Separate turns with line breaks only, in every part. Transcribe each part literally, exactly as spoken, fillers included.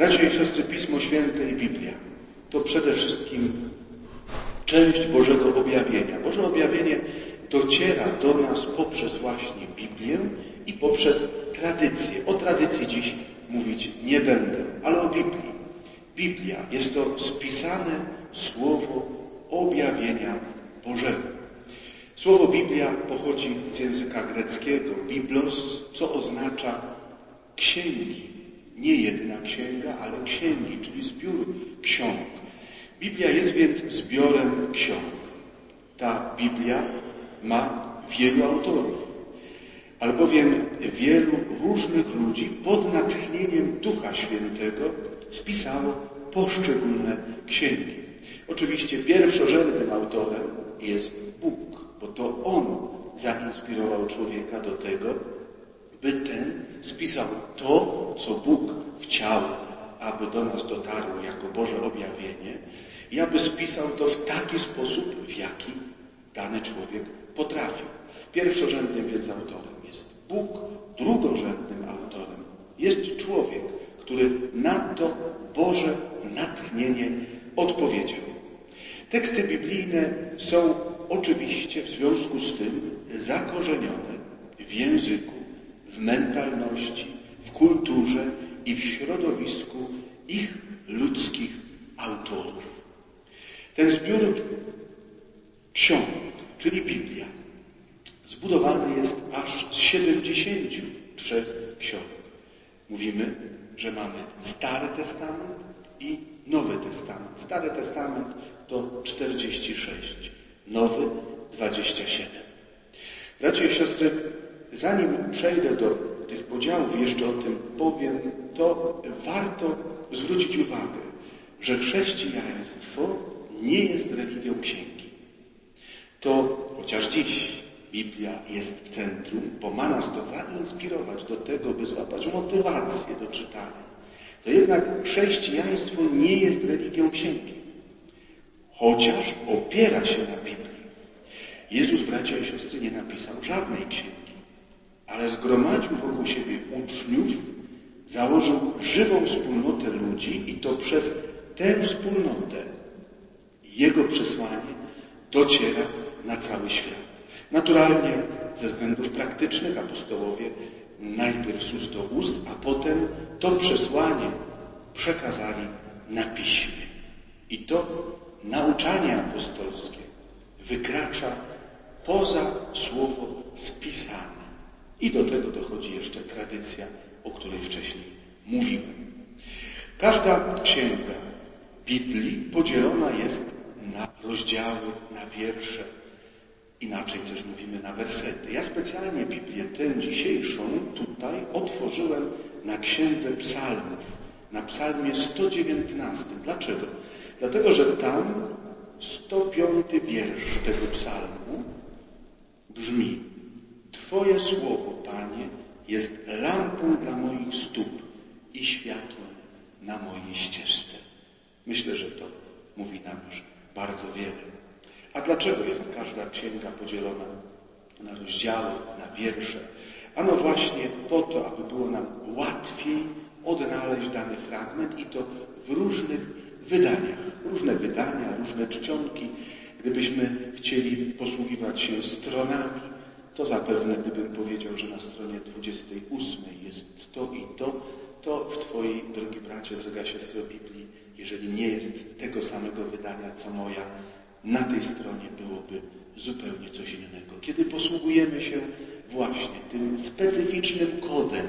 Bracia i siostry, Pismo Święte i Biblia to przede wszystkim część Bożego objawienia. Boże objawienie dociera do nas poprzez właśnie Biblię i poprzez tradycję. O tradycji dziś mówić nie będę, ale o Biblii. Biblia jest to spisane słowo objawienia Bożego. Słowo Biblia pochodzi z języka greckiego biblos, co oznacza księgi. Nie jedna księga, ale księgi, czyli zbiór ksiąg. Biblia jest więc zbiorem ksiąg. Ta Biblia ma wielu autorów, albowiem wielu różnych ludzi pod natchnieniem Ducha Świętego spisało poszczególne księgi. Oczywiście pierwszorzędnym autorem jest Bóg, bo to On zainspirował człowieka do tego, by ten spisał to, co Bóg chciał, aby do nas dotarło jako Boże objawienie i aby spisał to w taki sposób, w jaki dany człowiek potrafił. Pierwszorzędnym więc autorem jest Bóg, drugorzędnym autorem jest człowiek, który na to Boże natchnienie odpowiedział. Teksty biblijne są oczywiście w związku z tym zakorzenione w języku, w mentalności, w kulturze i w środowisku ich ludzkich autorów. Ten zbiór ksiąg, czyli Biblia, zbudowany jest aż z siedemdziesięciu trzech ksiąg. Mówimy, że mamy Stary Testament i Nowy Testament. Stary Testament to czterdzieści sześć, Nowy dwadzieścia siedem. Bracia i siostry, zanim przejdę do tych podziałów, jeszcze o tym powiem, to warto zwrócić uwagę, że chrześcijaństwo nie jest religią księgi. To chociaż dziś Biblia jest w centrum, bo ma nas to zainspirować do tego, by złapać motywację do czytania. To jednak chrześcijaństwo nie jest religią księgi, chociaż opiera się na Biblii. Jezus, bracia i siostry, nie napisał żadnej księgi, ale zgromadził wokół siebie uczniów, założył żywą wspólnotę ludzi i to przez tę wspólnotę Jego przesłanie dociera na cały świat. Naturalnie ze względów praktycznych apostołowie najpierw z ust do ust, a potem to przesłanie przekazali na piśmie. I to nauczanie apostolskie wykracza poza słowo spisane. I do tego dochodzi jeszcze tradycja, o której wcześniej mówiłem. Każda księga Biblii podzielona jest na rozdziały, na wiersze. Inaczej też mówimy na wersety. Ja specjalnie Biblię tę dzisiejszą tutaj otworzyłem na Księdze Psalmów, na Psalmie sto dziewiętnastym. Dlaczego? Dlatego, że tam sto piąty wiersz tego psalmu brzmi: Twoje słowo, Panie, jest lampą dla moich stóp i światłem na mojej ścieżce. Myślę, że to mówi nam już bardzo wiele. A dlaczego jest każda księga podzielona na rozdziały, na wiersze? Ano właśnie po to, aby było nam łatwiej odnaleźć dany fragment i to w różnych wydaniach. Różne wydania, różne czcionki. Gdybyśmy chcieli posługiwać się stronami, to zapewne gdybym powiedział, że na stronie dwudziestej ósmej jest to i to, to w Twojej, drogi bracie, droga siostro, Biblii, jeżeli nie jest tego samego wydania, co moja, na tej stronie byłoby zupełnie coś innego. Kiedy posługujemy się właśnie tym specyficznym kodem,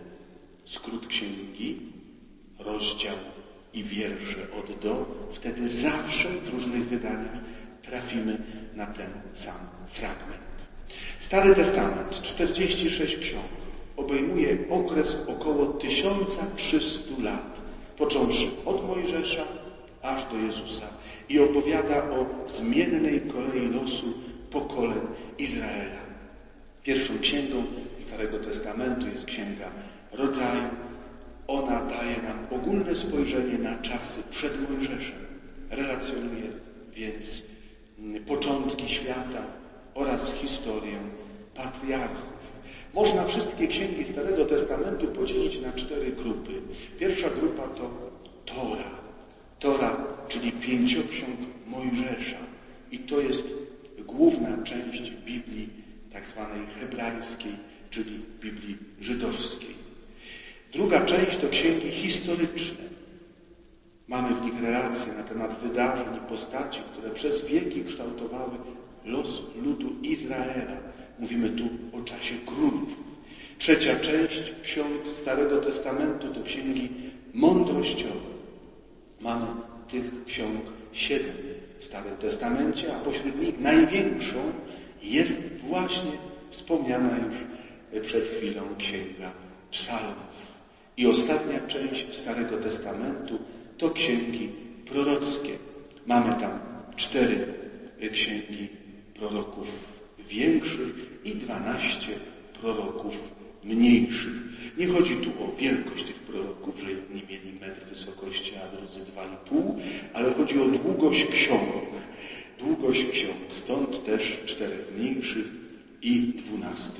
skrót księgi, rozdział i wiersze od do, wtedy zawsze w różnych wydaniach trafimy na ten sam fragment. Stary Testament, czterdzieści sześć ksiąg, obejmuje okres około tysiąc trzysta lat, począwszy od Mojżesza aż do Jezusa i opowiada o zmiennej kolei losu pokoleń Izraela. Pierwszą księgą Starego Testamentu jest Księga Rodzaju. Ona daje nam ogólne spojrzenie na czasy przed Mojżeszem. Relacjonuje więc początki świata oraz historię patriarchów. Można wszystkie księgi Starego Testamentu podzielić na cztery grupy. Pierwsza grupa to Tora. Tora, czyli pięcioksiąg Mojżesza. I to jest główna część Biblii tak zwanej hebrajskiej, czyli Biblii żydowskiej. Druga część to księgi historyczne. Mamy w nich relacje na temat wydarzeń i postaci, które przez wieki kształtowały los ludu Izraela. Mówimy tu o czasie królów. Trzecia część ksiąg Starego Testamentu to księgi mądrościowe. Mamy tych ksiąg siedem w Starym Testamencie, a pośród nich największą jest właśnie wspomniana już przed chwilą księga Psalmów. I ostatnia część Starego Testamentu to księgi prorockie. Mamy tam cztery księgi proroków większych i dwanaście proroków mniejszych. Nie chodzi tu o wielkość tych proroków, że jedni mieli metr wysokości, a drudzy dwa i pół, ale chodzi o długość ksiąg. Długość ksiąg. Stąd też czterech mniejszych i dwunastu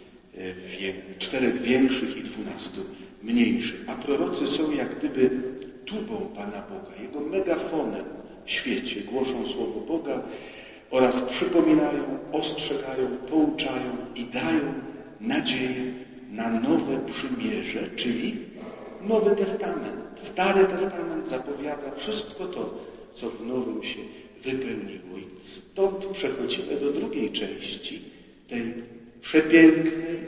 czterech większych i dwunastu mniejszych. A prorocy są jak gdyby tubą Pana Boga, Jego megafonem w świecie. Głoszą Słowo Boga oraz przypominają, ostrzegają, pouczają i dają nadzieję na nowe przymierze, czyli Nowy Testament. Stary Testament zapowiada wszystko to, co w Nowym się wypełniło. I stąd przechodzimy do drugiej części tej przepięknej,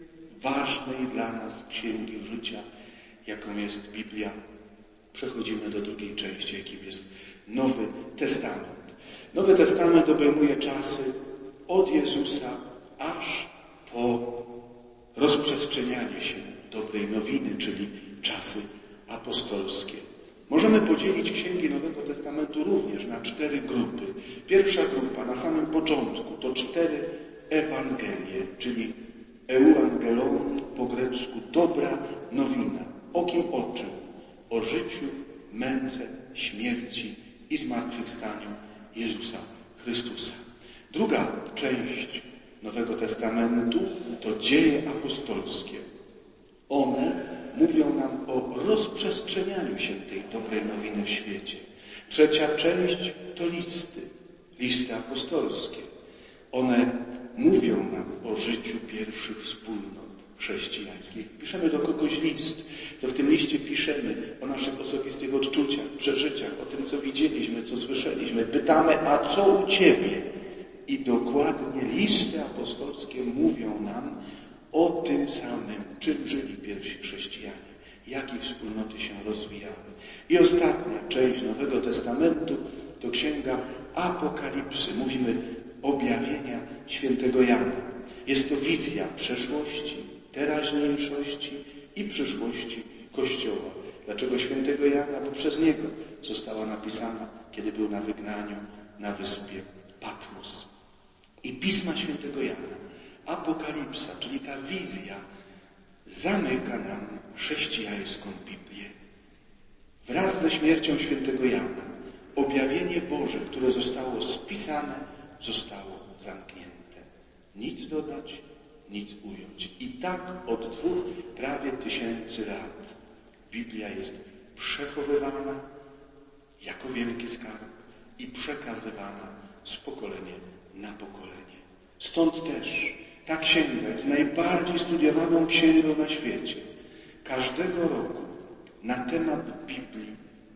ważnej dla nas księgi życia, jaką jest Biblia. Przechodzimy do drugiej części, jakim jest Nowy Testament. Nowy Testament obejmuje czasy od Jezusa aż po rozprzestrzenianie się dobrej nowiny, czyli czasy apostolskie. Możemy podzielić księgi Nowego Testamentu również na cztery grupy. Pierwsza grupa na samym początku to cztery Ewangelie, czyli euangelon po grecku, dobra nowina. O kim? O czym? O życiu, męce, śmierci i zmartwychwstaniu Jezusa Chrystusa. Druga część Nowego Testamentu to dzieje apostolskie. One mówią nam o rozprzestrzenianiu się tej dobrej nowiny w świecie. Trzecia część to listy, listy apostolskie. One mówią nam o życiu pierwszych wspólnot chrześcijańskich. Piszemy do kogoś list, to w tym liście piszemy o naszych osobistych odczuciach, przeżyciach, o tym, co widzieliśmy, co słyszeliśmy. Pytamy, a co u Ciebie? I dokładnie listy apostolskie mówią nam o tym samym, czym żyli pierwsi chrześcijanie, jakie wspólnoty się rozwijały. I ostatnia część Nowego Testamentu to księga Apokalipsy. Mówimy objawienia świętego Jana. Jest to wizja przeszłości, teraźniejszości i przyszłości Kościoła. Dlaczego świętego Jana? Bo przez niego została napisana, kiedy był na wygnaniu na wyspie Patmos. I Pisma świętego Jana, Apokalipsa, czyli ta wizja, zamyka nam chrześcijańską Biblię. Wraz ze śmiercią świętego Jana objawienie Boże, które zostało spisane, zostało zamknięte. Nic dodać, nic ująć. I tak od dwóch prawie tysięcy lat Biblia jest przechowywana jako wielki skarb i przekazywana z pokolenia na pokolenie. Stąd też ta księga jest najbardziej studiowaną księgą na świecie. Każdego roku na temat Biblii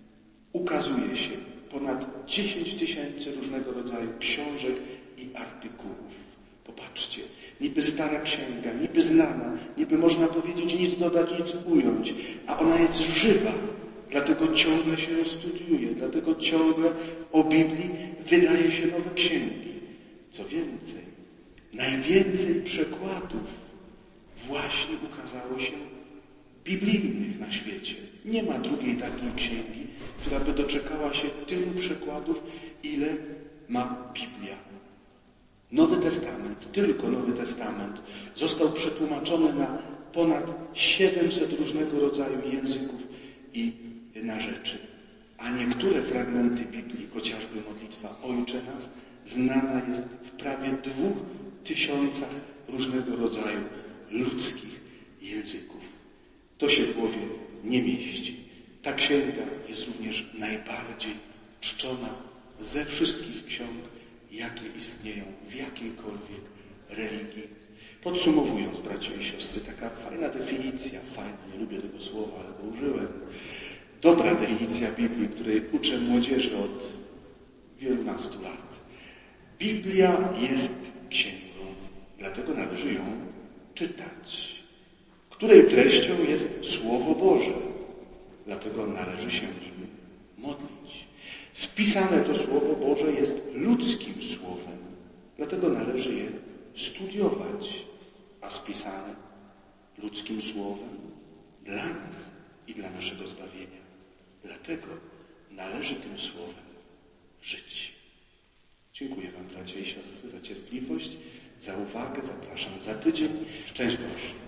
ukazuje się ponad dziesięć tysięcy różnego rodzaju książek i artykułów. Popatrzcie, niby stara księga, niby znana, niby można powiedzieć nic dodać, nic ująć, a ona jest żywa, dlatego ciągle się ją studiuje, dlatego ciągle o Biblii wydaje się nowe księgi. Co więcej, najwięcej przekładów właśnie ukazało się biblijnych na świecie. Nie ma drugiej takiej księgi, która by doczekała się tylu przekładów, ile ma Biblia. Nowy Testament, tylko Nowy Testament, został przetłumaczony na ponad siedemset różnego rodzaju języków i narzeczy. A niektóre fragmenty Biblii, chociażby modlitwa Ojcze Nasz, znana jest w prawie dwóch tysiącach różnego rodzaju ludzkich języków. To się w głowie nie mieści. Ta księga jest również najbardziej czczona ze wszystkich ksiąg, jakie istnieją w jakiejkolwiek religii. Podsumowując, bracia i siostry, taka fajna definicja, fajna, nie lubię tego słowa, ale go użyłem. Dobra definicja Biblii, której uczę młodzieży od wielunastu lat. Biblia jest księgą, dlatego należy ją czytać, której treścią jest Słowo Boże, dlatego należy się nim modlić. Spisane to Słowo Boże jest ludzkim słowem, dlatego należy je studiować, a spisane ludzkim słowem dla nas i dla naszego zbawienia. Dlatego należy tym słowem żyć. Dziękuję wam, bracia i siostry, za cierpliwość, za uwagę. Zapraszam za tydzień. Szczęść Boże.